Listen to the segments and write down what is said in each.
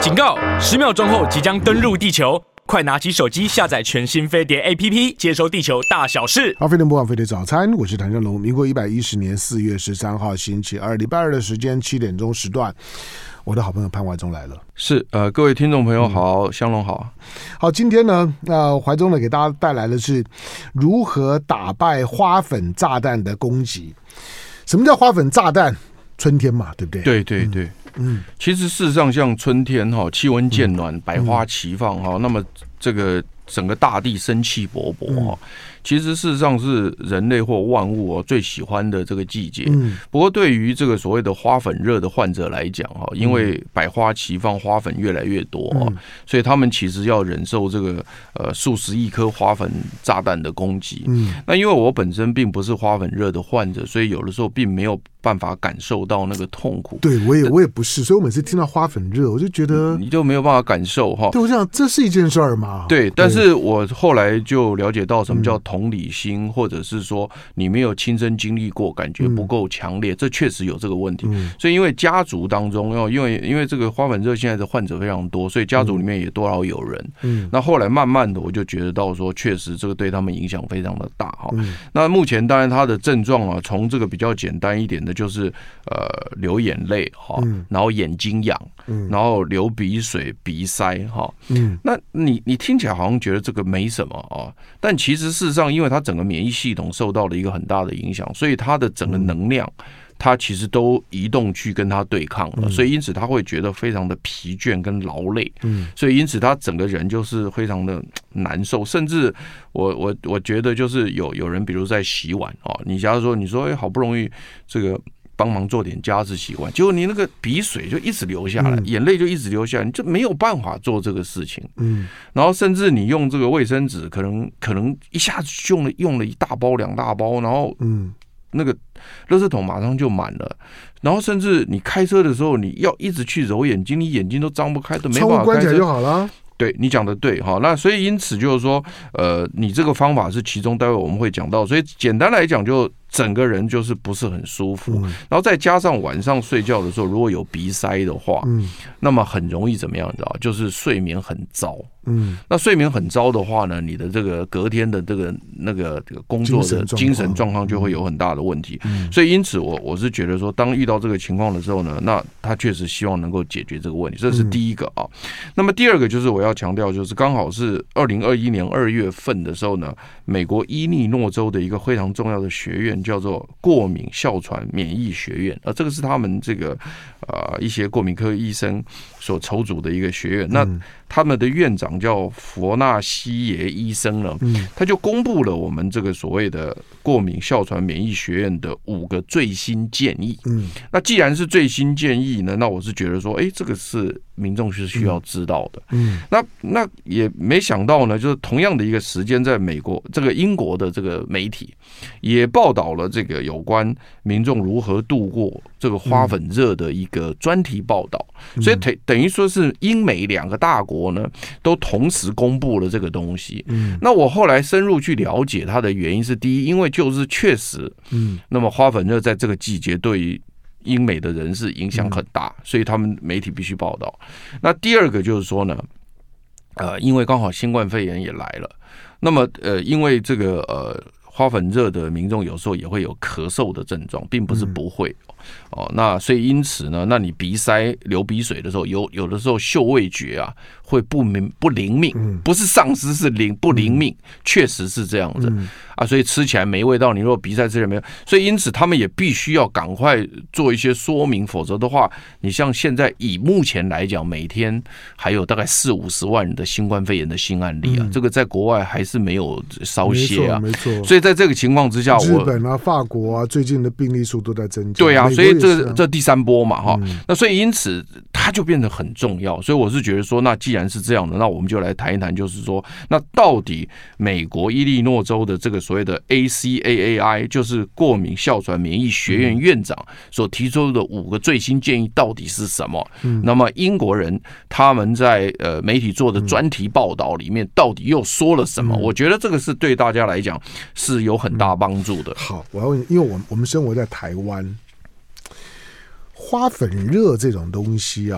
警告！10秒钟后即将登陆地球，快拿起手机下载全新飞碟 APP， 接收地球大小事。 好，飞碟播放飞碟早餐，我是谭正龙。民国110年4月13号星期二，礼拜二的时间7点钟时段，我的好朋友潘怀忠来了。 是各位听众朋友好，香龙好。 好，今天呢，怀忠呢给大家带来的是如何打败花粉炸弹的攻击。什么叫花粉炸弹？春天嘛，对不对？ 对对对。其实事实上，像春天气温渐暖，百花齐放那么这个整个大地生气勃勃其实事实上是人类或万物最喜欢的这个季节。不过对于这个所谓的花粉热的患者来讲因为百花齐放，花粉越来越多所以他们其实要忍受这个数十亿颗花粉炸弹的攻击。那因为我本身并不是花粉热的患者，所以有的时候并没有办法感受到那个痛苦。 对，我也不是，所以我每次听到花粉热，我就觉得你就没有办法感受对，我想这是一件事儿嘛。 对，但是我后来就了解到什么叫同理心，或者是说你没有亲身经历过，感觉不够强烈，这确实有这个问题。所以因为家族当中因为这个花粉热现在的患者非常多，所以家族里面也多少有人。那后来慢慢的我就觉得到说，确实这个对他们影响非常的大那目前当然他的症状从这个比较简单一点的就是流眼泪然后眼睛痒，然后流鼻水、鼻塞那你听起来好像觉得这个没什么但其实事实上，因为他整个免疫系统受到了一个很大的影响，所以他的整个能量他其实都移动去跟他对抗了，所以因此他会觉得非常的疲倦跟劳累，所以因此他整个人就是非常的难受，甚至我觉得就是有人比如在洗碗你假如说你说好不容易这个帮忙做点家事习惯，结果你那个鼻水就一直流下来，眼泪就一直流下来，你就没有办法做这个事情。然后甚至你用这个卫生纸，可能一下子用了一大包2大包，然后那个垃圾桶马上就满了。然后甚至你开车的时候，你要一直去揉眼睛，你眼睛都张不开，都没办法开车。窗户关起来就好了。 对，你讲的对那所以因此就是说你这个方法是其中待会我们会讲到，所以简单来讲就整个人就是不是很舒服，然后再加上晚上睡觉的时候如果有鼻塞的话那么很容易怎么样你知道，就是睡眠很糟。那睡眠很糟的话呢，你的这个隔天的这个工作的精神状况就会有很大的问题。所以因此我是觉得说，当遇到这个情况的时候呢，那他确实希望能够解决这个问题，这是第一个那么第二个就是我要强调，就是刚好是2021年2月份的时候呢，美国伊利诺州的一个非常重要的学院叫做过敏哮喘免疫学院这个是他们这个一些过敏科医生所筹组的一个学院。那他们的院长叫佛纳西耶医生呢，他就公布了我们这个所谓的过敏哮喘免疫学院的5个最新建议。那既然是最新建议呢，那我是觉得说这个是民众是需要知道的。那也没想到呢，就是同样的一个时间，在美国这个英国的这个媒体也报道了这个有关民众如何度过这个花粉热的一个专题报道。所以等于说是英美2个大国呢都同时公布了这个东西。那我后来深入去了解它的原因是，第一，因为就是确实那么花粉热在这个季节对于英美的人是影响很大，所以他们媒体必须报道。那第二个就是说呢因为刚好新冠肺炎也来了，那么因为这个花粉热的民众有时候也会有咳嗽的症状，并不是不会那所以因此呢，那你鼻塞流鼻水的时候，有的时候嗅味觉会不灵敏，不是丧失，是不灵敏，确实是这样子所以吃起来没味道。你如果鼻塞吃起来没有，所以因此他们也必须要赶快做一些说明，否则的话，你像现在以目前来讲，每天还有大概40-50万人的新冠肺炎的新案例这个在国外还是没有稍歇没错。 所以在这个情况之下， 日本法国最近的病例数都在增加。 对所以这第3波嘛那所以因此它就变得很重要。所以我是觉得说，那既然是这样的，那我们就来谈一谈，就是说，那到底美国伊利诺州的这个所谓的 ACAAI 就是过敏哮喘免疫学院院长所提出的5个最新建议到底是什么？那么英国人他们在媒体做的专题报道里面到底又说了什么？我觉得这个是对大家来讲是有很大帮助的。 好，我要问，因为我们生活在台湾，花粉热这种东西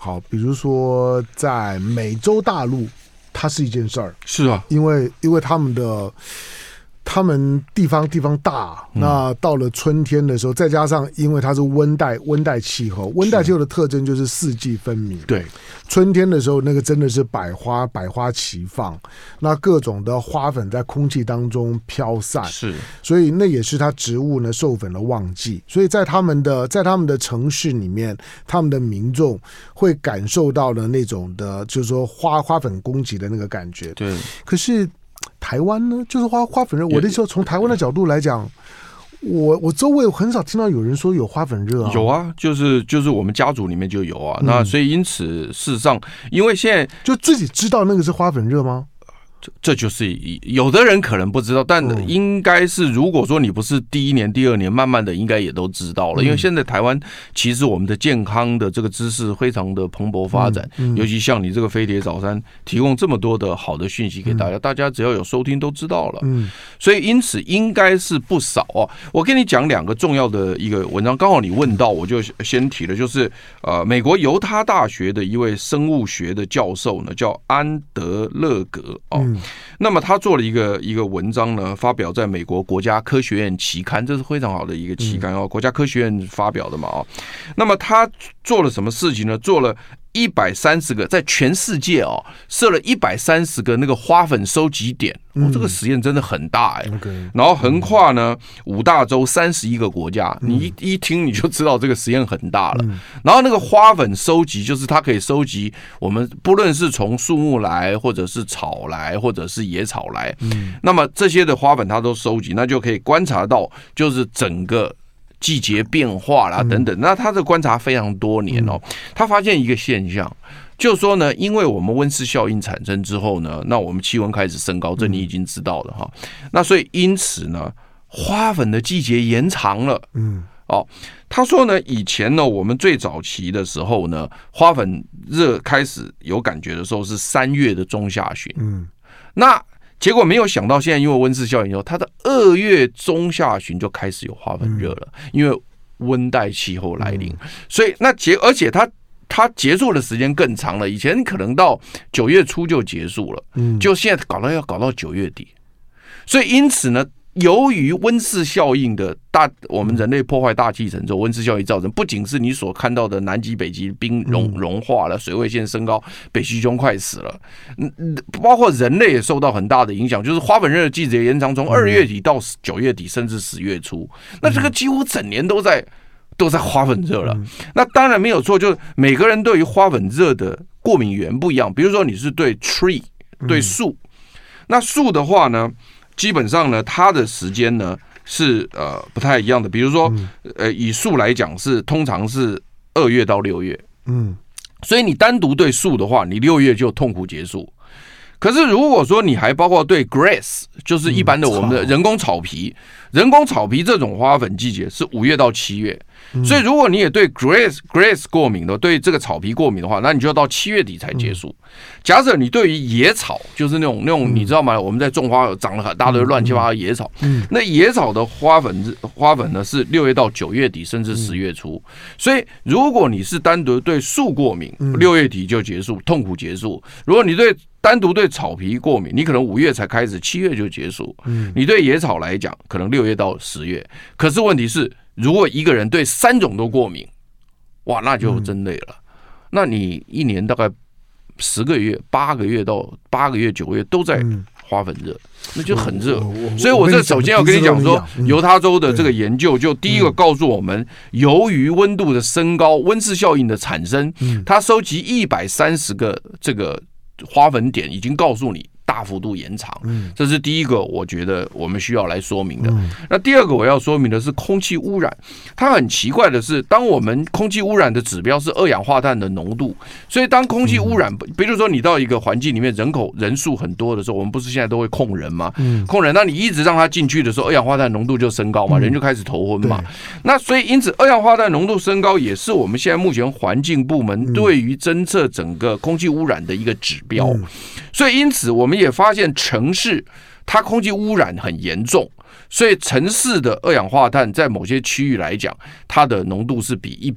好，比如说在美洲大陆，它是一件事儿， 是啊， 因为他们地方大，那到了春天的时候，再加上因为它是温带气候，温带气候的特征就是四季分明。 对， 春天的时候，那个真的是百花齐放，那各种的花粉在空气当中飘散， 是， 所以那也是它植物呢授粉的旺季。所以在他们的城市里面，他们的民众会感受到了那种的，就是说花粉攻击的那个感觉。 对， 可是台湾呢，就是花粉热。我的时候从台湾的角度来讲，我周围很少听到有人说有花粉热啊。 有啊，就是我们家族里面就有啊。那所以因此，事实上，因为现在就自己知道那个是花粉热吗？ 这就是有的人可能不知道，但应该是如果说你不是第一年、第二年，慢慢的应该也都知道了。因为现在台湾其实我们的健康的这个知识非常的蓬勃发展，尤其像你这个飞碟早餐提供这么多的好的讯息给大家，大家只要有收听都知道了。所以因此应该是不少啊。我跟你讲2个重要的一个文章，刚好你问到，我就先提了，就是美国犹他大学的一位生物学的教授呢，叫安德勒格那么他做了一个文章呢，发表在美国国家科学院期刊，这是非常好的一个期刊国家科学院发表的嘛那么他做了什么事情呢？做了130个，在全世界设了130个那个花粉收集点，这个实验真的很大然后横跨呢5大洲31个国家，你一听你就知道这个实验很大了。然后那个花粉收集，就是它可以收集我们不论是从树木来，或者是草来，或者是野草来，那么这些的花粉它都收集，那就可以观察到就是整个季节变化啦等等，那他的观察非常多年他发现一个现象，就是说呢，因为我们温室效应产生之后呢，那我们气温开始升高，这你已经知道了那所以因此呢，花粉的季节延长了。他说呢，以前呢，我们最早期的时候呢，花粉热开始有感觉的时候是3月的中下旬。那结果没有想到，现在因为温室效应以后，它的2月中下旬就开始有花粉热了，因为温带气候来临，所以而且它结束的时间更长了，以前可能到9月初就结束了，就现在要搞到9月底，所以因此呢，由于温室效应的我们人类破坏大气层之后，温室效应造成不仅是你所看到的南极、北极冰融化了，水位线升高，北极熊快死了，包括人类也受到很大的影响，就是花粉热的季节延长从2月底到9月底，甚至10月初，那这个几乎整年都在花粉热了。那当然没有错，就是每个人对于花粉热的过敏源不一样，比如说你是对 tree 对树，那树的话呢，基本上呢，它的时间呢是不太一样的。比如说，以树来讲通常是2月到6月，所以你单独对树的话，你6月就痛苦结束。可是如果说你还包括对 grass， 就是一般的我们的人工草皮这种花粉季节是5月到7月。所以如果你也对 grass 过敏的，对这个草皮过敏的话，那你就要到7月底才结束。假设你对于野草，就是那种你知道吗？我们在种花长了很大的乱七八糟的野草，那野草的花粉呢是6月到9月底，甚至10月初。所以如果你是单独对树过敏，6月底就结束，痛苦结束。如果你单独对草皮过敏，你可能5月才开始，7月就结束。你对野草来讲，可能6月到10月。可是问题是，如果一个人对3种都过敏，哇，那就真累了。那你一年大概10个月、8个月到8个月、9个月都在花粉热，那就很热。所以我这首先要跟你讲说，犹他州的这个研究，就第一个告诉我们，由于温度的升高、温室效应的产生，它收集130个这个花粉点，已经告诉你大幅度延长。这是第一个我觉得我们需要来说明的。那第二个我要说明的是空气污染。它很奇怪的是，当我们空气污染的指标是二氧化碳的浓度，所以当空气污染，比如说你到一个环境里面人数很多的时候，我们不是现在都会控人吗？控人，那你一直让它进去的时候，二氧化碳浓度就升高嘛，人就开始头昏嘛。那所以因此二氧化碳浓度升高也是我们现在目前环境部门对于侦测整个空气污染的一个指标。所以因此我们也发现城市它空气污染很严重，所以城市的二氧化碳在某些区域来讲，它的浓度是比一般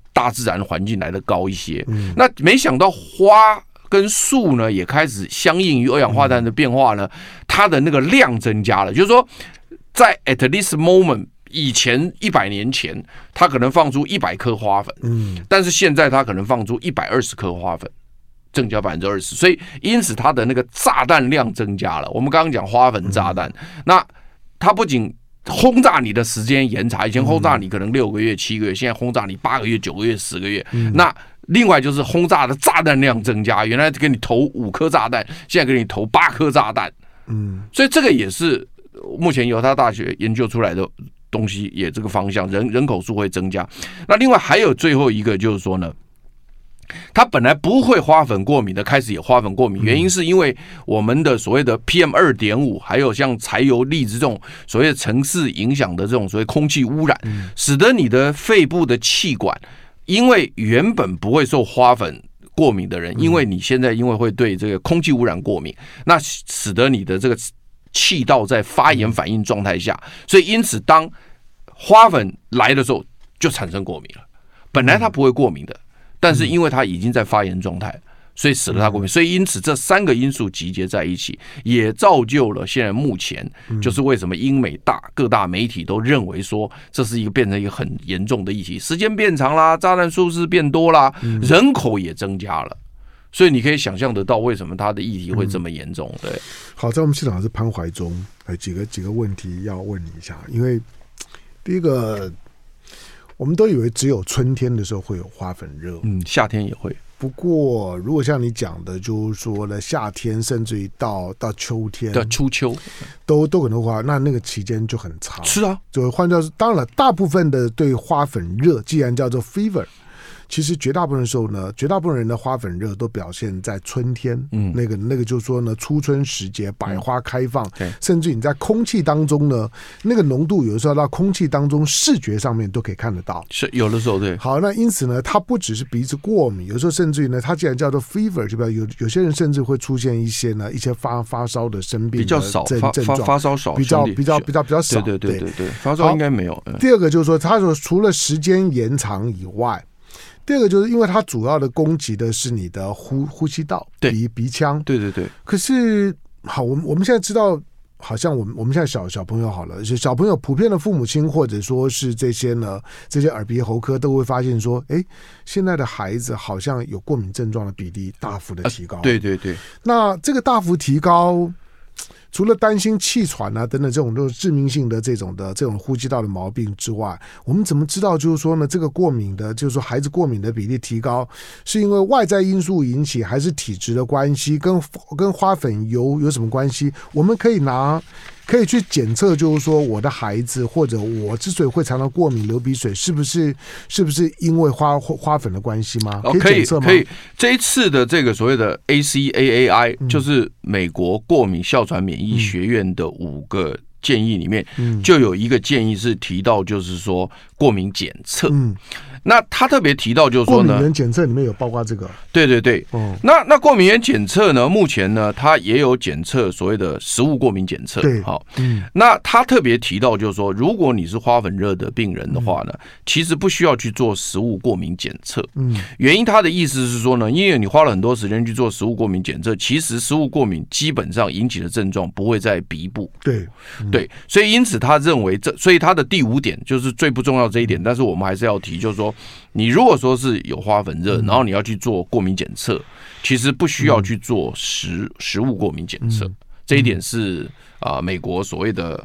大自然环境来的高一些。那没想到花跟树呢也开始相应于二氧化碳的变化呢，它的那个量增加了，就是说在 at this moment。以前100年前，它可能放出100颗花粉，但是现在它可能放出120颗花粉，增加20%，所以因此它的那个炸弹量增加了。我们刚刚讲花粉炸弹，那它不仅轰炸你的时间延长，以前轰炸你可能6个月、7个月，现在轰炸你8个月、9个月、10个月。那另外就是轰炸的炸弹量增加，原来给你投5颗炸弹，现在给你投8颗炸弹。所以这个也是目前犹他大学研究出来的东西，也这个方向，人口数会增加。那另外还有最后一个就是说呢，他本来不会花粉过敏的，开始也花粉过敏，原因是因为我们的所谓的 PM2.5， 还有像柴油粒子这种所谓的城市影响的这种所谓空气污染，使得你的肺部的气管，因为原本不会受花粉过敏的人，因为你现在因为会对这个空气污染过敏，那使得你的这个气道在发炎反应状态下，所以因此当花粉来的时候就产生过敏了。本来它不会过敏的，但是因为它已经在发炎状态，所以使得它过敏。所以因此这3个因素集结在一起，也造就了现在目前就是为什么英美各大媒体都认为说这是变成一个很严重的议题。时间变长啦，炸弹数字变多啦，人口也增加了。所以你可以想象得到为什么他的议题会这么严重。对， 好，在我们现场是潘怀忠，几个问题要问你一下。因为第一个，我们都以为只有春天的时候会有花粉热， 夏天也会。 不过，如果像你讲的，就是说呢，夏天甚至于到秋天的初秋， 都可能花，那个期间就很长。 是啊， 就换句话说，当然了，大部分的对花粉热，既然叫做 fever。其实绝大部分的时候呢，绝大部分人的花粉热都表现在春天，那个就是说呢，初春时节百花开放，甚至你在空气当中呢，那个浓度有的时候到空气当中视觉上面都可以看得到， 是有的时候对。 好，那因此呢，它不只是鼻子过敏，有时候甚至于呢，它既然叫做 fever， 就表示有些人甚至会出现一些发烧的生病的比较少，症状发烧少， 比较少， 对，发烧应该没有。 第二个就是说，他说除了时间延长以外。第二个就是因为它主要的攻击的是你的呼吸道，鼻腔， 对。 可是好，我们现在知道，好像我们现在小朋友好了，小朋友普遍的父母亲或者说是这些耳鼻喉科都会发现说，现在的孩子好像有过敏症状的比例大幅的提高。 对。 那这个大幅提高。除了担心气喘啊等等这种致命性的这种呼吸道的毛病之外，我们怎么知道就是说呢，这个过敏的，就是说孩子过敏的比例提高，是因为外在因素引起，还是体质的关系，跟花粉有什么关系？我们可以去检测，就是说我的孩子或者我之所以会常常过敏流鼻水，是不是因为花粉的关系吗？可以检测吗？ 可以。这一次的这个所谓的 ACAAI，就是美国过敏哮喘免疫学院的5个建议里面，就有一个建议是提到，就是说过敏检测。那他特别提到就是说呢， 过敏原检测里面有包括这个。 对。那过敏原检测呢，目前呢，它也有检测所谓的食物过敏检测。 对， 好，那他特别提到就是说，如果你是花粉热的病人的话呢，其实不需要去做食物过敏检测。原因他的意思是说呢，因为你花了很多时间去做食物过敏检测，其实食物过敏基本上引起的症状不会在鼻部。对，所以因此他认为所以他的第5点就是最不重要这一点，但是我们还是要提，就是说，你如果说是有花粉热，然后你要去做过敏检测，其实不需要去做食物过敏检测。这一点是美国所谓的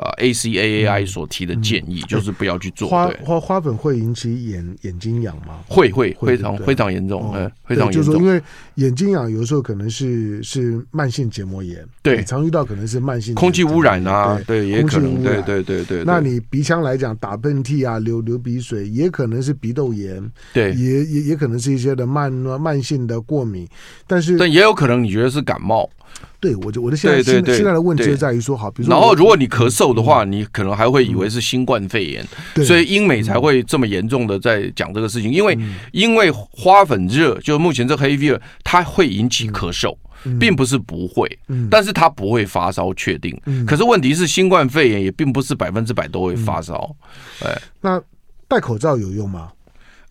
ACAAI 所提的建议，就是不要去做。 花粉会引起眼睛痒吗？ 会非常严重，非常严重。 就是说，因为眼睛痒有的时候可能是慢性结膜炎， 对， 你常遇到可能是慢性空气污染啊，对，也可能，对。 那你鼻腔来讲，打喷嚏啊，流鼻水，也可能是鼻窦炎， 对， 也可能是一些的慢性的过敏，但也有可能你觉得是感冒。 对，我的现在的问题就在于说，好，比如说， 然后如果你咳嗽的话，你可能还会以为是新冠肺炎，所以英美才会这么严重的在讲这个事情，因为花粉热，就目前这黑 fever 它会引起咳嗽，并不是不会，但是它不会发烧，确定。可是问题是，新冠肺炎也并不是100%都会发烧。 那戴口罩有用吗？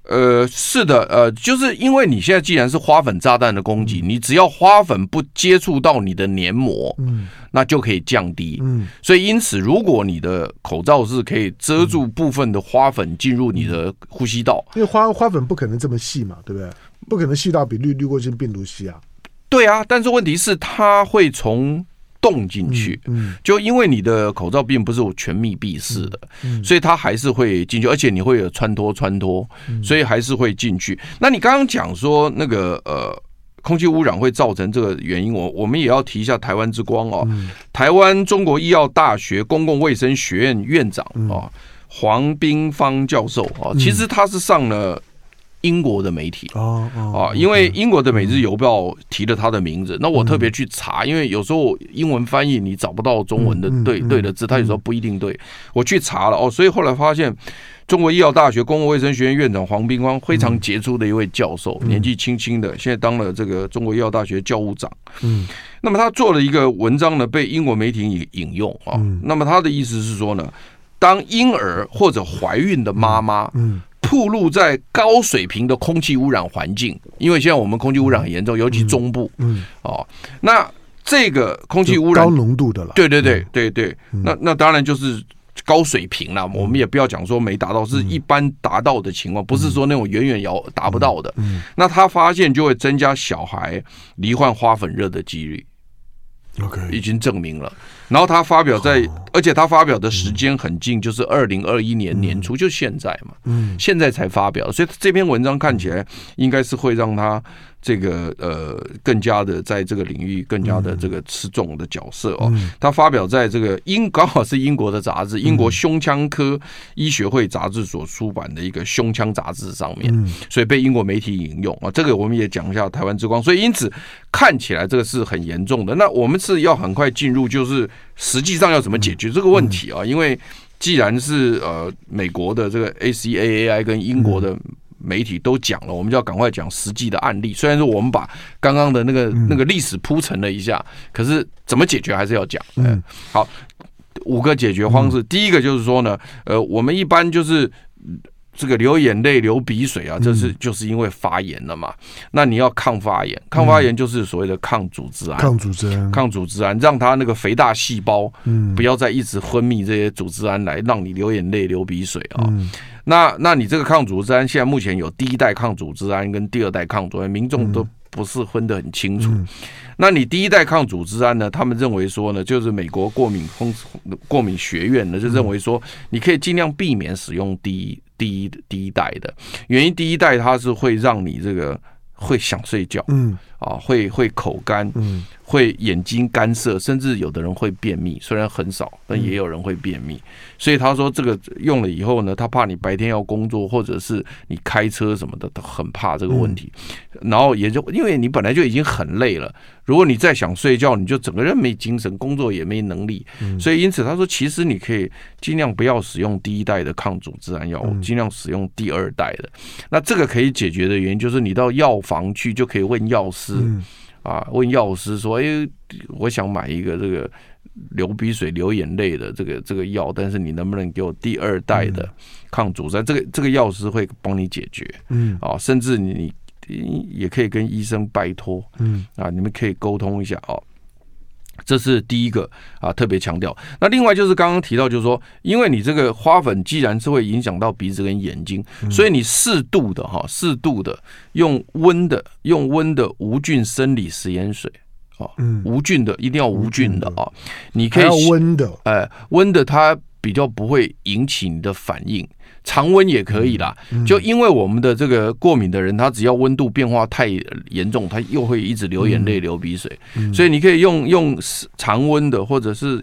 是的，就是因为你现在既然是花粉炸弹的攻击，你只要花粉不接触到你的黏膜，那就可以降低。所以因此，如果你的口罩是可以遮住部分的花粉进入你的呼吸道， 因为花粉不可能这么细嘛，对不对？不可能细到比滤过性病毒细啊。 对啊，但是问题是它会从洞进去，就因为你的口罩并不是全密闭式的，所以它还是会进去，而且你会有穿脱，所以还是会进去。那你刚刚讲说那个空气污染会造成这个原因，我们也要提一下台湾之光哦。台湾中国医药大学公共卫生学院院长黄冰芳教授其实他是上了英国的媒体因为英国的《每日邮报》提了他的名字，那我特别去查，因为有时候英文翻译你找不到中文的对的字，他有时候不一定对，我去查了所以后来发现中国医药大学公共卫生学院院长黄冰芳非常杰出的一位教授，年纪轻轻的，现在当了这个中国医药大学教务长。那么他做了一个文章呢，被英国媒体引用那么他的意思是说呢，当婴儿或者怀孕的妈妈暴露在高水平的空气污染环境，因为现在我们空气污染很严重，尤其中部那这个空气污染高浓度的了， 对，那当然就是高水平啦，我们也不要讲说没达到，是一般达到的情况，不是说那种远远达不到的。那他发现就会增加小孩罹患花粉热的几率。已经证明了，然后他发表而且他发表的时间很近，就是2021年年初，就现在嘛，现在才发表，所以这篇文章看起来应该是会让他这个更加的在这个领域更加的这个吃重的角色他发表在这个刚好是英国的杂志，英国胸腔科医学会杂志所出版的一个胸腔杂志上面，所以被英国媒体引用这个我们也讲一下台湾之光，所以因此看起来这个是很严重的。那我们是要很快进入，就是实际上要怎么解决这个问题因为既然是美国的这个 ACAAI 跟英国的媒体都讲了，我们就要赶快讲实际的案例。虽然说我们把刚刚的那个历史铺陈了一下，可是怎么解决还是要讲。好，5个解决方式。第一个就是说呢，我们一般就是这个流眼泪、流鼻水这就是因为发炎了嘛。那你要抗发炎，抗发炎就是所谓的抗组织胺，让它那个肥大细胞不要再一直分泌这些组织胺来让你流眼泪、流鼻水那你这个抗组织胺现在目前有第一代抗组织胺跟第二代抗组织胺，民众都不是分得很清楚。那你第一代抗组织胺呢，他们认为说呢，就是美国过敏学院呢就认为说，你可以尽量避免使用第一代的原因，第一代它是会让你这个会想睡觉，会口干，会眼睛干涩，甚至有的人会便秘，虽然很少，但也有人会便秘。所以他说这个用了以后呢，他怕你白天要工作或者是你开车什么的，很怕这个问题。然后也就因为你本来就已经很累了，如果你再想睡觉，你就整个人没精神，工作也没能力。所以因此他说，其实你可以尽量不要使用第一代的抗组织胺药物，尽量使用第二代的。那这个可以解决的原因就是你到药房去就可以问药师。问药师说，我想买一个这个流鼻水、流眼泪的这个药，但是你能不能给我第二代的抗组织胺？这个药师会帮你解决。甚至你也可以跟医生拜托。你们可以沟通一下这是第一个特别强调。那另外就是刚刚提到，就是说，因为你这个花粉既然是会影响到鼻子跟眼睛，所以你适度的用温的无菌生理食盐水无菌的一定要无菌的你可以要温的， 温的它比较不会引起你的反应。常温也可以啦，就因为我们的这个过敏的人，他只要温度变化太严重，他又会一直流眼泪、流鼻水，所以你可以用常温的，或者是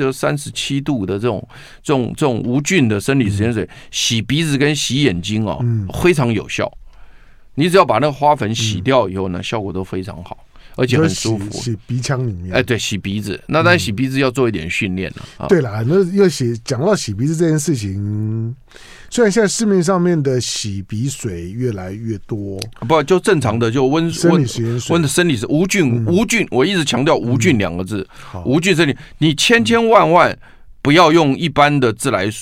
37度的这种无菌的生理食盐水洗鼻子跟洗眼睛非常有效。你只要把那个花粉洗掉以后呢，效果都非常好。而且很舒服， 洗鼻腔里面， 对，洗鼻子。那但洗鼻子要做一点训练对啦，那讲到洗鼻子这件事情，虽然现在市面上面的洗鼻水越来越多， 不就正常的就生理食盐水， 温的生理是无菌，我一直强调无菌2个字，无菌生理，你千万不要用一般的自来水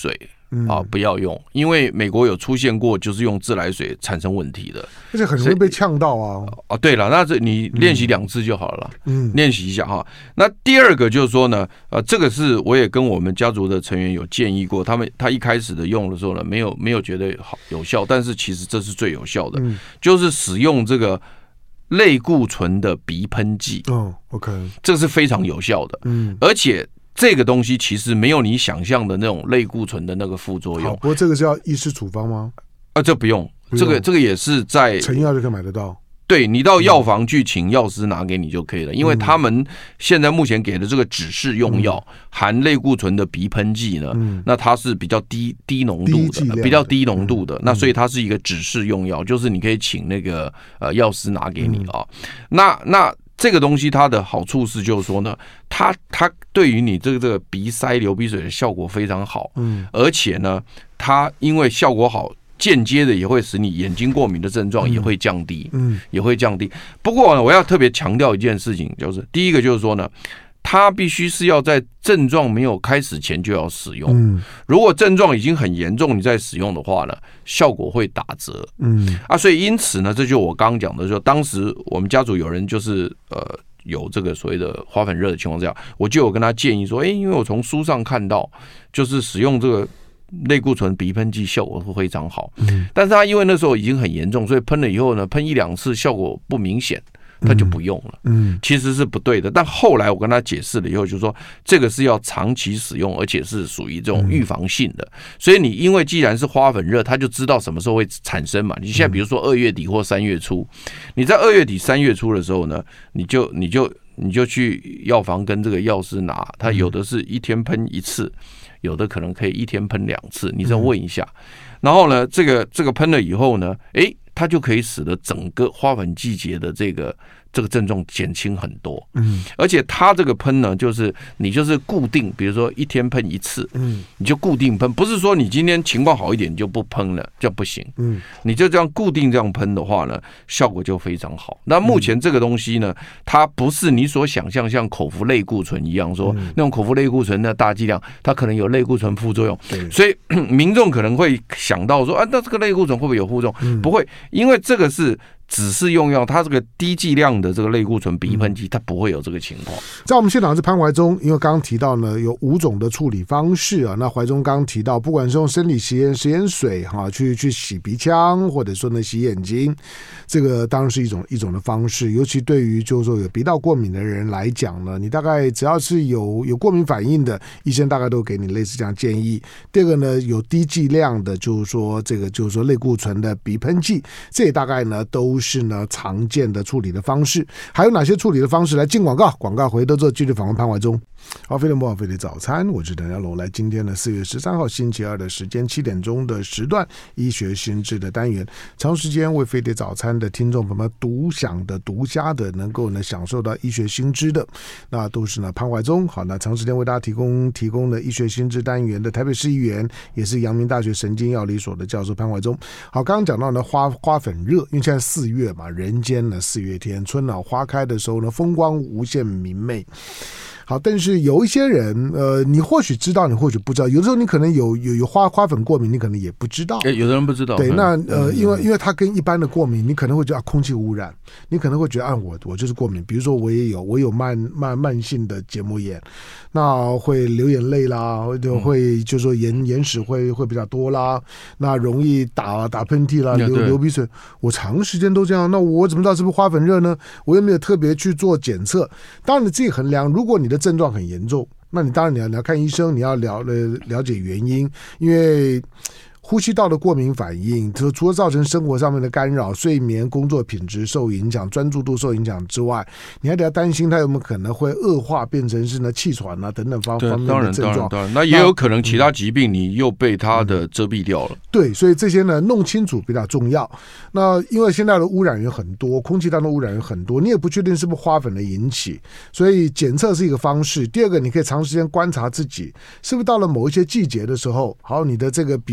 不要用，因为美国有出现过就是用自来水产生问题的， 而且很容易被呛到啊。 对了，那这你练习2次就好了，练习一下哈。那第二个就是说呢，这个是我也跟我们家族的成员有建议过，他一开始的用的时候呢，没有觉得好有效，但是其实这是最有效的，就是使用这个类固醇的鼻喷剂。 OK， 这是非常有效的，而且。这个东西其实没有你想象的那种类固醇的那个副作用。 不过这个是要医师处方吗？ 这不用，这个也是在成药就可以买得到。 对，你到药房去请药师拿给你就可以了，因为他们现在目前给的这个指示用药含类固醇的鼻喷剂呢，那它是比较低浓度的，比较低浓度的，那所以它是一个指示用药，就是你可以请那个药师拿给你啊。那这个东西它的好处是，就是说呢，它对于你这个鼻塞、流鼻水的效果非常好，而且呢，它因为效果好，间接的也会使你眼睛过敏的症状也会降低，也会降低。不过呢，我要特别强调一件事情，就是第一个就是说呢，它必须是要在症状没有开始前就要使用。如果症状已经很严重，你再使用的话呢，效果会打折。所以因此呢，这就我刚刚讲的，就当时我们家族有人就是有这个所谓的花粉热的情况下，我就有跟他建议说，因为我从书上看到，就是使用这个类固醇鼻喷剂效果会非常好。但是他因为那时候已经很严重，所以喷了以后呢，喷1-2次效果不明显。他就不用了，其实是不对的。但后来我跟他解释了以后，就是说这个是要长期使用，而且是属于这种预防性的。所以你因为既然是花粉热，他就知道什么时候会产生嘛。你现在比如说2月底或3月初，你在2月底3月初的时候呢，你就去药房跟这个药师拿，他有的是1天喷1次，有的可能可以1天喷2次，你再问一下。然后呢，这个喷了以后呢，它就可以使得整个花粉季节的这个症状减轻很多。而且它这个喷呢，就是你就是固定，比如说1天喷1次，你就固定喷，不是说你今天情况好一点你就不喷了，这样不行。你就这样固定这样喷的话呢，效果就非常好。那目前这个东西呢，它不是你所想象像口服类固醇一样说，那种口服类固醇的大剂量，它可能有类固醇副作用，所以民众可能会想到说，那这个类固醇会不会有副作用？不会，因为这个是只是用药，它这个低剂量的这个类固醇鼻喷剂，它不会有这个情况。 在我们现场是潘怀宗，因为刚刚提到呢，有5种的处理方式啊。那怀宗刚刚提到，不管是用生理食盐水去洗鼻腔，或者说呢洗眼睛，这个当然是一种的方式。尤其对于就是说有鼻道过敏的人来讲呢，你大概只要是有过敏反应的，医生大概都给你类似这样建议。第二个呢，有低剂量的，就是说类固醇的鼻喷剂，这也大概呢都是呢常见的处理的方式。还有哪些处理的方式？来进广告回头之后继续访问潘怀宗。好，飞碟莫菲的早餐，我是邓家龙。来，今天的4月13号星期二的时间7点钟的时段，医学新知的单元，长时间为飞碟早餐的听众朋友们独享的、独家的，能够呢享受到医学新知的，那都是呢潘怀宗。好，那长时间为大家提供的医学新知单元的台北市议员，也是阳明大学神经药理所的教授潘怀宗。好，刚刚讲到呢花粉热，因为现在4月嘛，人间呢4月天，春暖花开的时候呢，风光无限明媚。好，但是有一些人，你或许知道，你或许不知道。有的时候你可能有花粉过敏，你可能也不知道。 有的人不知道。 对，那因为它跟一般的过敏，你可能会觉得空气污染，你可能会觉得我就是过敏。比如说我有慢性的结膜炎，那会流眼泪啦，会就是说眼屎会比较多啦，那容易打喷嚏啦，流鼻水。我长时间都这样，那我怎么知道是不是花粉热呢？我又没有特别去做检测。当然你自己衡量，如果你的症状很严重，那你当然你要看医生，你要了解原因，因为呼吸道的过敏反应，除了造成生活上面的干扰、睡眠、工作品质受影响、专注度受影响之外，你还得要担心它有没有可能会恶化，变成是呢气喘啊等等方面的症状。 当然，那也有可能其他疾病你又被它的遮蔽掉了。 对，所以这些呢弄清楚比较重要。那因为现在的污染源很多，空气当中污染源很多，你也不确定是不是花粉的引起，所以检测是一个方式。第二个，你可以长时间观察自己是不是到了某一些季节的时候，好，你的这个鼻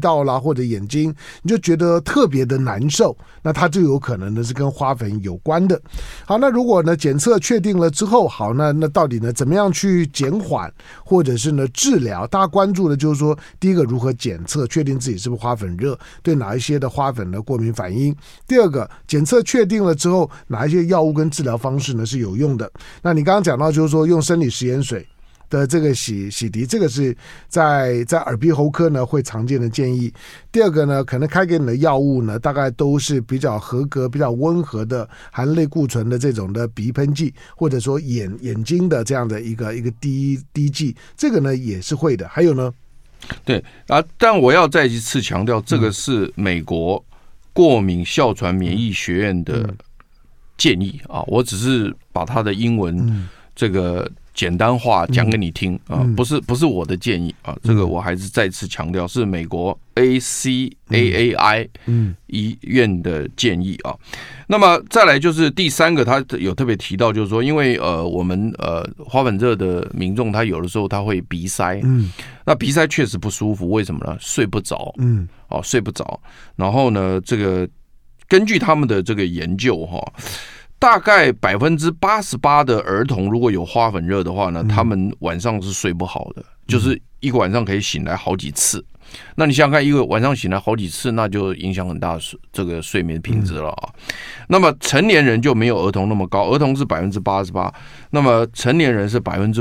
道啦，或者眼睛，你就觉得特别的难受，那它就有可能呢是跟花粉有关的。好，那如果呢检测确定了之后，好，那到底呢怎么样去减缓或者是呢治疗？大家关注的就是说，第一个如何检测确定自己是不是花粉热，对哪一些的花粉的过敏反应；第二个，检测确定了之后，哪一些药物跟治疗方式呢是有用的。那你刚刚讲到就是说用生理食盐水的这个洗涤，这个是在耳鼻喉科呢会常见的建议。第二个呢，可能开给你的药物呢，大概都是比较合格、比较温和的含类固醇的这种的鼻喷剂，或者说眼睛的这样的一个滴剂，这个呢也是会的。还有呢， 对啊，但我要再一次强调，这个是美国过敏哮喘免疫学院的建议啊，我只是把它的英文这个简单化讲给你听啊，不是我的建议啊，这个我还是再次强调是美国 ACAAI 医院的建议啊。那么再来就是第三个，他有特别提到，就是说，因为我们花粉热的民众，他有的时候他会鼻塞，那鼻塞确实不舒服，为什么呢？睡不着，睡不着。然后呢，这个根据他们的这个研究哈。大概88%的儿童如果有花粉热的话呢，他们晚上是睡不好的，就是一个晚上可以醒来好几次。那你想想看，一个晚上醒来好几次，那就影响很大这个睡眠品质了啊。那么成年人就没有儿童那么高，儿童是88%，那么成年人是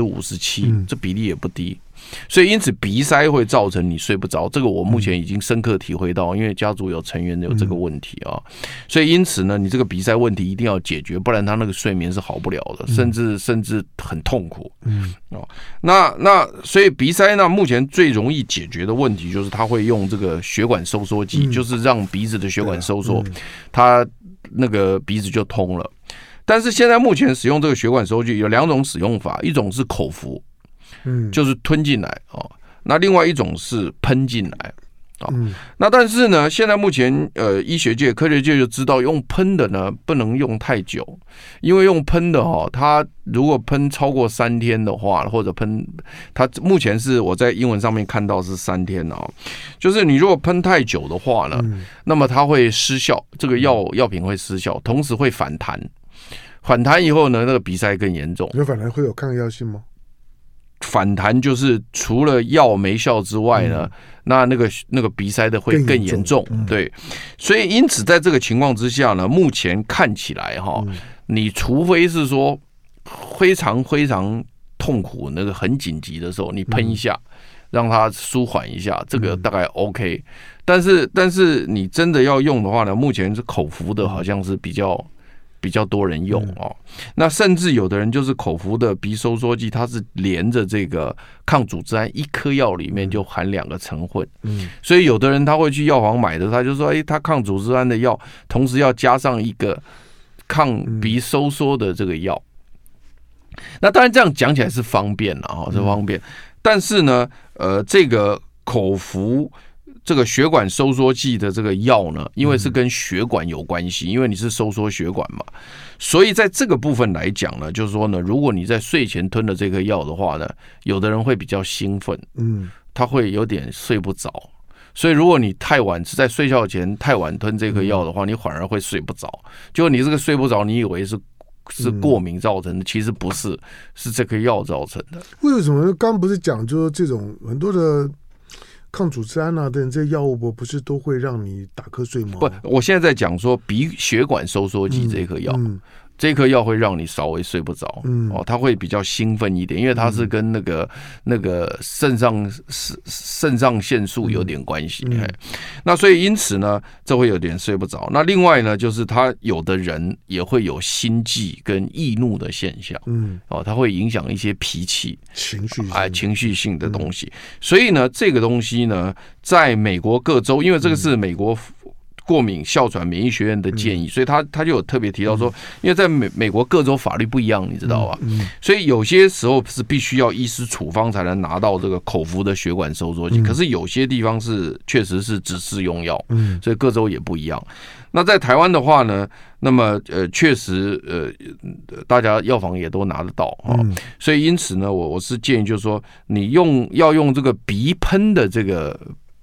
57%，这比例也不低。所以因此鼻塞会造成你睡不着，这个我目前已经深刻体会到，因为家族有成员有这个问题啊，所以因此呢，你这个鼻塞问题一定要解决，不然他那个睡眠是好不了的，甚至很痛苦。那所以鼻塞呢，目前最容易解决的问题就是他会用这个血管收缩剂，就是让鼻子的血管收缩，他那个鼻子就通了。但是现在目前使用这个血管收缩剂有2种使用法，一种是口服。就是吞进来那另外一种是喷进来那但是呢，现在目前医学界、科学界就知道，用喷的呢不能用太久，因为用喷的它如果喷超过3天的话，或者喷它目前是我在英文上面看到是3天就是你如果喷太久的话呢，那么它会失效，这个药品会失效，同时会反弹以后呢，那个鼻塞更严重。 有反弹会有抗药性吗？ 反弹就是除了药没效之外呢，那个鼻塞的会更严重，对，所以因此在这个情况之下呢，目前看起来你除非是说非常非常痛苦，那个很紧急的时候，你喷一下，让它舒缓一下，这个大概 OK。但是你真的要用的话呢，目前是口服的，好像是比较多人用那甚至有的人就是口服的鼻收缩剂，它是连着这个抗组织胺，一颗药里面就含2个成分，所以有的人他会去药房买的，他就说，他抗组织胺的药，同时要加上一个抗鼻收缩的这个药。那当然这样讲起来是方便了是方便，但是呢，这个口服。这个血管收缩剂的这个药呢，因为是跟血管有关系，因为你是收缩血管嘛，所以在这个部分来讲呢，就是说呢，如果你在睡前吞了这颗药的话呢，有的人会比较兴奋，他会有点睡不着，所以如果你太晚是在睡觉前太晚吞这颗药的话，你反而会睡不着。结果你这个睡不着，你以为是过敏造成的，其实不是，是这颗药造成的。 为什么刚不是讲就是这种很多的抗组织胺等这些药物不是都会让你打瞌睡吗？ 不，我现在在讲说鼻血管收缩剂这颗药，这颗药会让你稍微睡不着，它会比较兴奋一点，因为它是跟那个肾上腺素有点关系，那所以因此呢，这会有点睡不着。那另外呢，就是他有的人也会有心悸跟易怒的现象，它会影响一些脾气、情绪性的东西。所以呢，这个东西呢，在美国各州，因为这个是美国过敏哮喘免疫学院的建议，所以他就有特别提到说，因为在美国各州法律不一样，你知道吧？所以有些时候是必须要医师处方才能拿到这个口服的血管收缩剂，可是有些地方是确实是指示用药，所以各州也不一样。那在台湾的话呢，那么确实大家药房也都拿得到所以因此呢，我是建议就是说，你要用这个鼻喷的这个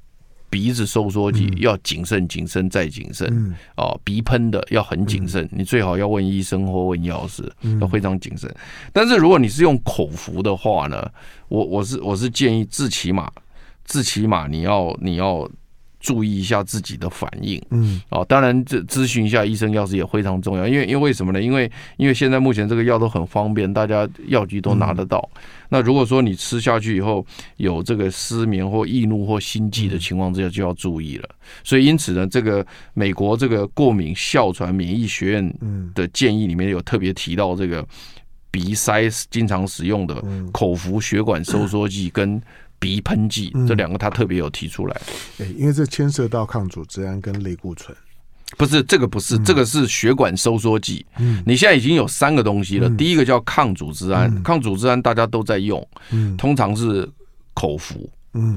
鼻子收缩剂要谨慎再谨慎，鼻喷的要很谨慎，你最好要问医生或问药师，要非常谨慎。但是如果你是用口服的话呢，我是建议至起码你要注意一下自己的反应，当然咨询一下医生药师也非常重要，因为为什么呢？因为现在目前这个药都很方便，大家药局都拿得到。那如果说你吃下去以后有这个失眠或易怒或心悸的情况之下，就要注意了。所以因此呢，这个美国这个过敏哮喘免疫学院的建议里面有特别提到这个鼻塞经常使用的口服血管收缩剂跟鼻喷剂，这两个他特别有提出来， 因为这牵涉到抗组织胺跟类固醇。 不是这个不是，这个是血管收缩剂。你现在已经有3个东西了，第一个叫抗组织胺，抗组织胺大家都在用，通常是口服，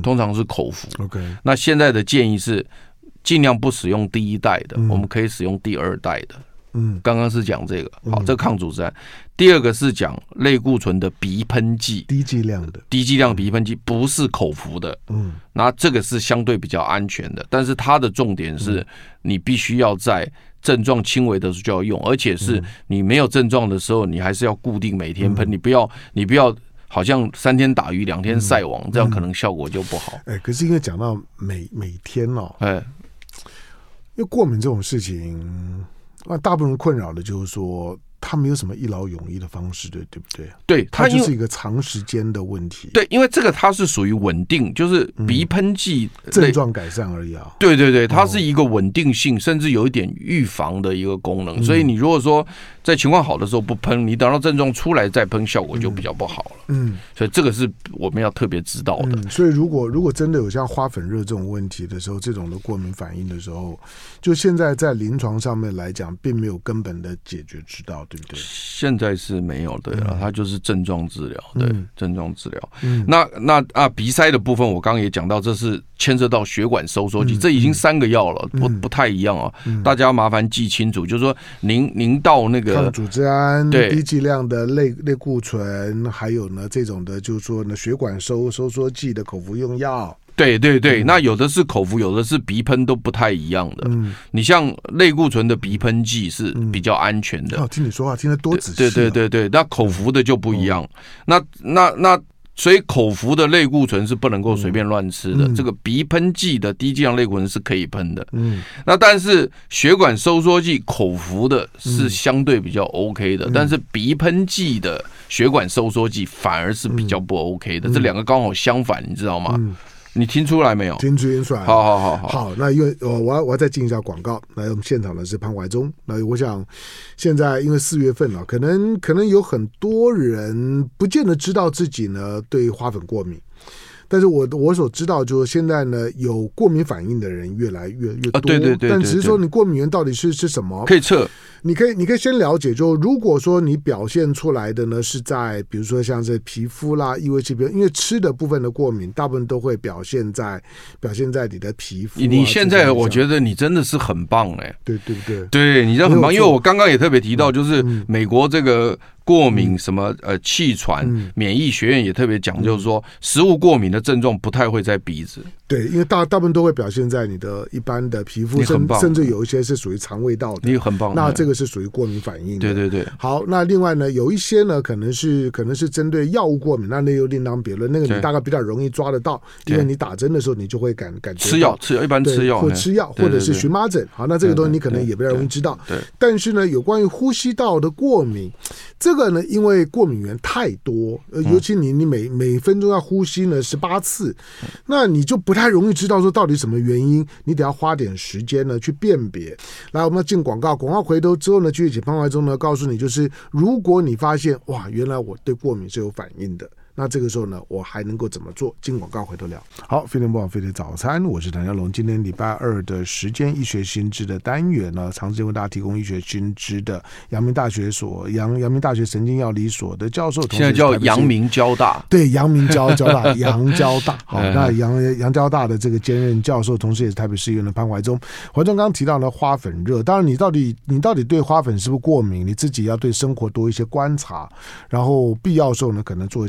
OK， 那现在的建议是尽量不使用第1代的，我们可以使用第2代的。刚刚是讲这个，好，这个抗组织胺。第二个是讲类固醇的鼻喷剂，低剂量鼻喷剂，不是口服的。那这个是相对比较安全的，但是它的重点是你必须要在症状轻微的时候就要用，而且是你没有症状的时候，你还是要固定每天喷，你不要好像3天打鱼2天晒网，这样可能效果就不好。 可是因为讲到每天哦，因为过敏这种事情，大部分人困扰的就是说，它没有什么一劳永逸的方式，对不对？ 对， 它就是一个长时间的问题。 对，因为这个它是属于稳定，就是鼻喷剂症状改善而已啊。 对，它是一个稳定性，甚至有一点预防的一个功能。所以你如果说在情况好的时候不喷，你等到症状出来再喷，效果就比较不好了。所以这个是我们要特别知道的。 所以如果真的有像花粉热这种问题的时候，这种的过敏反应的时候，就现在在临床上面来讲，并没有根本的解决之道，对不对？ 现在是没有的，它就是症状治疗，对，症状治疗。那鼻塞的部分，我刚刚也讲到，这是牵涉到血管收缩剂，这已经3个药了，不太一样啊。大家麻烦记清楚，就是说您到那个抗组织胺、低剂量的类固醇，还有呢这种的，就是说呢血管收缩剂的口服用药。 对，那有的是口服，有的是鼻喷，都不太一样的。你像类固醇的鼻喷剂是比较安全的。 听你说话听得多仔细。 对，那口服的就不一样。那所以口服的类固醇是不能够随便乱吃的。这个鼻喷剂的低剂量类固醇是可以喷的。那但是血管收缩剂口服的是相对比较 OK 的，但是鼻喷剂的血管收缩剂反而是比较不 OK 的。这两个刚好相反，你知道吗？你听出来没有？ 听出来。好，那因为我要再进一下广告。来，我们现场的是潘怀宗。那我想现在因为4月份了，可能有很多人不见得知道自己呢对花粉过敏。但是我所知道，就是现在呢，有过敏反应的人越来越多。 对。 但只是说，你过敏源到底是什么？ 可以测。 你可以先了解，就如果说你表现出来的呢是在比如说像是皮肤啦、异位性皮肤，因为吃的部分的过敏，大部分都会表现在你的皮肤。 你现在我觉得你真的是很棒对不对？ 对，你这很棒，因为我刚刚也特别提到，就是美国这个过敏什么气喘免疫学院也特别讲，就是说食物过敏的症状不太会在鼻子。 对，因为大部分都会表现在你的一般的皮肤，甚至有一些是属于肠胃道的。 你很棒。 那这个是属于过敏反应的。 对。 好，那另外呢，有一些呢可能是针对药物过敏，那又另当别论。那个你大概比较容易抓得到，因为你打针的时候你就会感觉吃药，一般吃药或吃药，或者是荨麻疹。好，那这个东西你可能也比较容易知道。 对。 但是呢，有关于呼吸道的过敏，这个呢，因为过敏源太多，尤其你每分钟要呼吸呢18次，那你就不太容易知道说到底什么原因，你得要花点时间呢去辨别。来，我们要进广告回头之后呢，继续请潘怀宗呢告诉你，就是如果你发现哇，原来我对过敏是有反应的，那这个时候呢，我还能够怎么做？进广告回头聊。好，飞碟不枉飞碟早餐，我是谭家龙。今天礼拜2的时间医学新知的单元呢，长时间为大家提供医学新知的阳明大学神经药理所的教授， 现在叫阳明交大， 对，阳明交大，阳交大。好，那阳交大的这个兼任教授，同时也是台北市议员的潘怀宗。怀宗刚刚提到呢，花粉热，当然你到底对花粉是不是过敏，你自己要对生活多一些观察，然后必要的时候呢，可能做一下检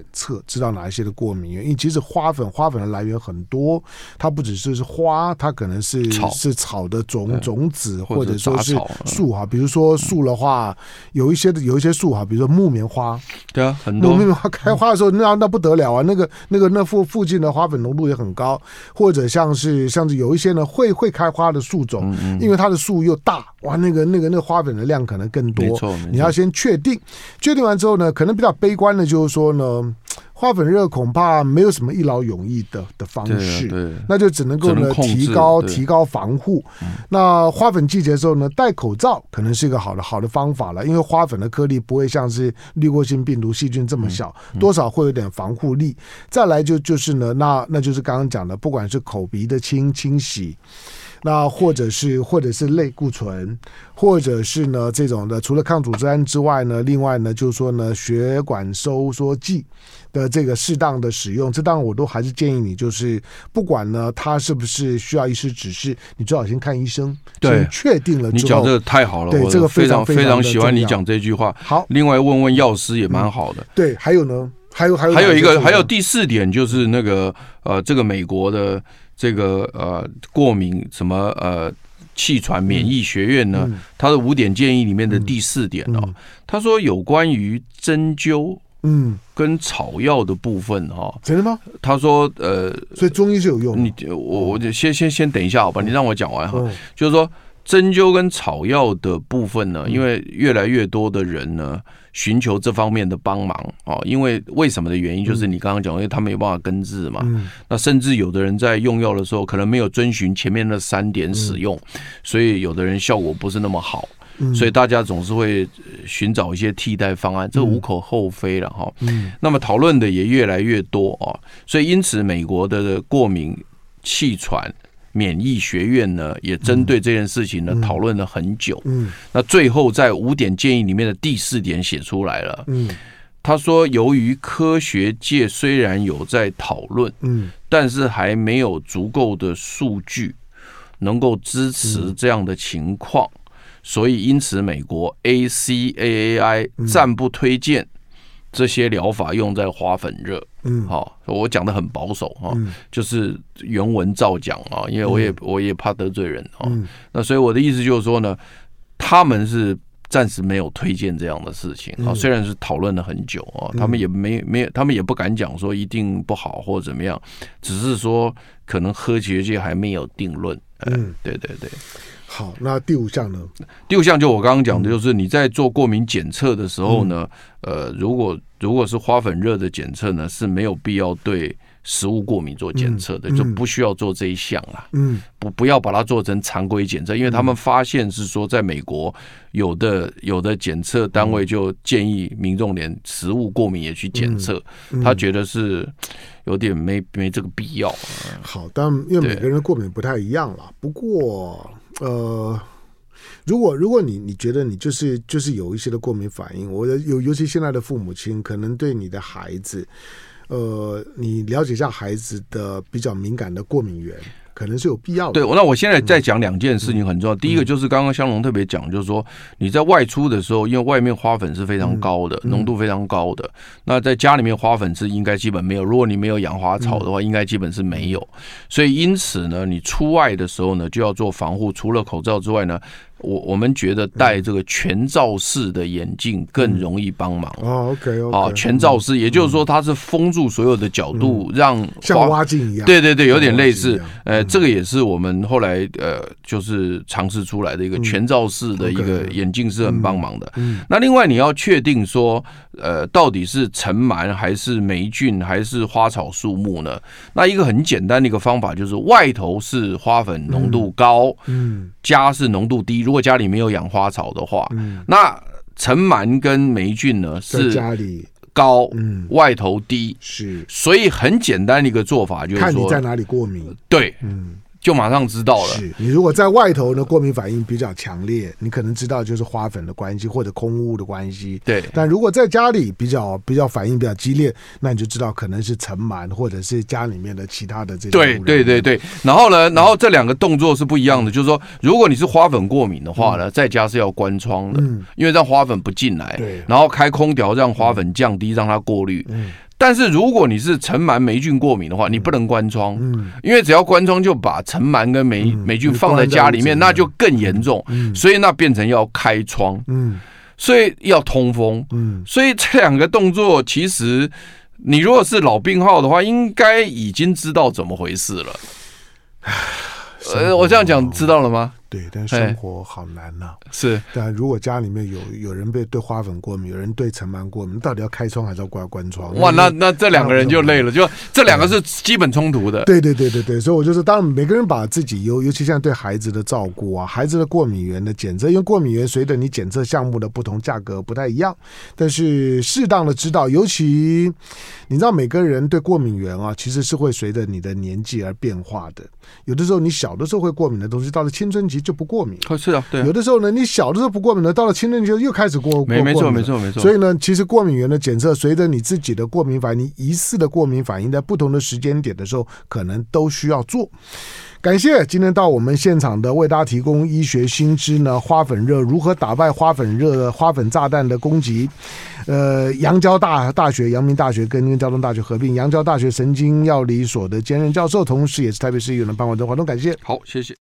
测，知道哪一些的过敏源。因为其实花粉的来源很多，它不只是花，它可能是草的种子，或者说是树哈。比如说树的话，有一些树哈，比如说木棉花， 对啊，很多木棉花开花的时候，那不得了啊！那附近的花粉浓度也很高，或者像是有一些呢会开花的树种，因为它的树又大，哇，那个花粉的量可能更多。没错，你要先确定完之后呢，可能比较悲观的就是说呢，花粉热恐怕没有什么一劳永逸的方式，那就只能够呢提高防护。那花粉季节的时候呢，戴口罩可能是一个好的方法了，因为花粉的颗粒不会像是滤过性病毒细菌这么小，多少会有点防护力。再来就是呢，那就是刚刚讲的，不管是口鼻的清洗。那或者是类固醇，或者是呢这种的，除了抗组织胺之外呢，另外呢就是说呢血管收缩剂的这个适当的使用，这当然我都还是建议你，就是不管呢它是不是需要医师指示，你最好先看医生，先确定了之后。你讲这个太好了， 对，这个非常喜欢你讲这句话。 好， 另外问药师也蛮好的。 对，还有呢，还有第4点就是那个这个美国的。这个过敏什么气喘免疫学院呢，他的5点建议里面的第4点他说有关于针灸跟草药的部分真的吗？ 他说所以中医是有用的。 我先等一下好吧，你让我讲完哈。就是说针灸跟草药的部分呢，因为越来越多的人呢寻求这方面的帮忙因为什么的原因，就是你刚刚讲，因为他没有办法根治嘛。那甚至有的人在用药的时候，可能没有遵循前面那3点使用，所以有的人效果不是那么好。所以大家总是会寻找一些替代方案，这无可厚非了哈。那么讨论的也越来越多所以因此美国的过敏气喘免疫学院呢，也针对这件事情呢讨论了很久。那最后在5点建议里面的第4点写出来了。他说，由于科学界虽然有在讨论，但是还没有足够的数据能够支持这样的情况，所以因此美国 ACAAI 暂不推荐这些疗法用在花粉热。我讲的很保守就是原文照讲因为我也怕得罪人那所以我的意思就是说呢，他们是暂时没有推荐这样的事情虽然是讨论了很久他们也他们也不敢讲说一定不好或怎么样，只是说可能科学界还没有定论。对。 好，那第5项呢？ 第5项就我刚刚讲的，就是你在做过敏检测的时候呢，如果是花粉热的检测呢，是没有必要对食物过敏做检测的，就不需要做这一项啦。不要把它做成常规检测，因为他们发现是说，在美国有的检测单位就建议民众连食物过敏也去检测，他觉得是有点没这个必要。 好，但因为每个人的过敏不太一样啦。不过如果你觉得你就是有一些的过敏反应，尤其现在的父母亲可能对你的孩子，你了解一下孩子的比较敏感的过敏源，可能是有必要的。 对，那我现在再讲2件事情很重要。第一个就是刚刚香龙特别讲，就是说你在外出的时候，因为外面花粉是非常高的，浓度非常高的。那在家里面花粉是应该基本没有，如果你没有养花草的话，应该基本是没有。所以因此呢，你出外的时候呢，就要做防护。除了口罩之外呢，我们觉得戴这个全罩式的眼镜更容易帮忙。 OK， 全罩式，也就是说它是封住所有的角度，让像蛙镜一样。 对，有点类似。这个也是我们后来就是尝试出来的一个全罩式的一个眼镜是很帮忙的。那另外你要确定说，到底是尘螨还是霉菌还是花草树木呢？那一个很简单的一个方法就是外头是花粉浓度高，家是浓度低。如果家里没有养花草的话，那尘螨跟霉菌呢是家里高，外头低， 是， 所以很简单的一个做法就是说， 看你在哪里过敏， 对，就马上知道了。 是，你如果在外头呢，过敏反应比较强烈，你可能知道就是花粉的关系或者空污的关系。 对， 但如果在家里比较反应比较激烈，那你就知道可能是尘螨或者是家里面的其他的这些。 对。然后呢，这2个动作是不一样的，就是说，如果你是花粉过敏的话呢，在家是要关窗的，因为让花粉不进来，然后开空调让花粉降低，让它过滤。 但是如果你是尘螨霉菌过敏的话，你不能关窗，因为只要关窗就把尘螨跟霉菌放在家里面，那就更严重，所以那变成要开窗，所以要通风，所以这两个动作其实你如果是老病号的话，应该已经知道怎么回事了。我这样讲知道了吗？ 对，但生活好难呐。 是， 但如果家里面有人对花粉过敏，有人对尘螨过敏，到底要开窗还是要关窗？ 哇，那这两个人就累了，就这两个是基本冲突的。 对，所以我就是当然每个人把自己尤其像对孩子的照顾啊，孩子的过敏源的检测，因为过敏源随着你检测项目的不同，价格不太一样，但是适当的知道，尤其你知道每个人对过敏源啊，其实是会随着你的年纪而变化的。有的时候你小的时候会过敏的东西，到了青春期就不过敏。 是啊，对啊。 有的时候呢，你小的时候不过敏的，到了青春期又开始过敏。 没错。 所以呢，其实过敏源的检测，随着你自己的过敏反应，你疑似的过敏反应，在不同的时间点的时候，可能都需要做。感谢今天到我们现场的为大家提供医学新知呢，花粉热如何打败花粉热、花粉炸弹的攻击。阳交大学、阳明大学跟交通大学合并，阳交大学神经药理所的兼任教授，同时也是台北市议员的潘文忠，华东感谢。 好，谢谢。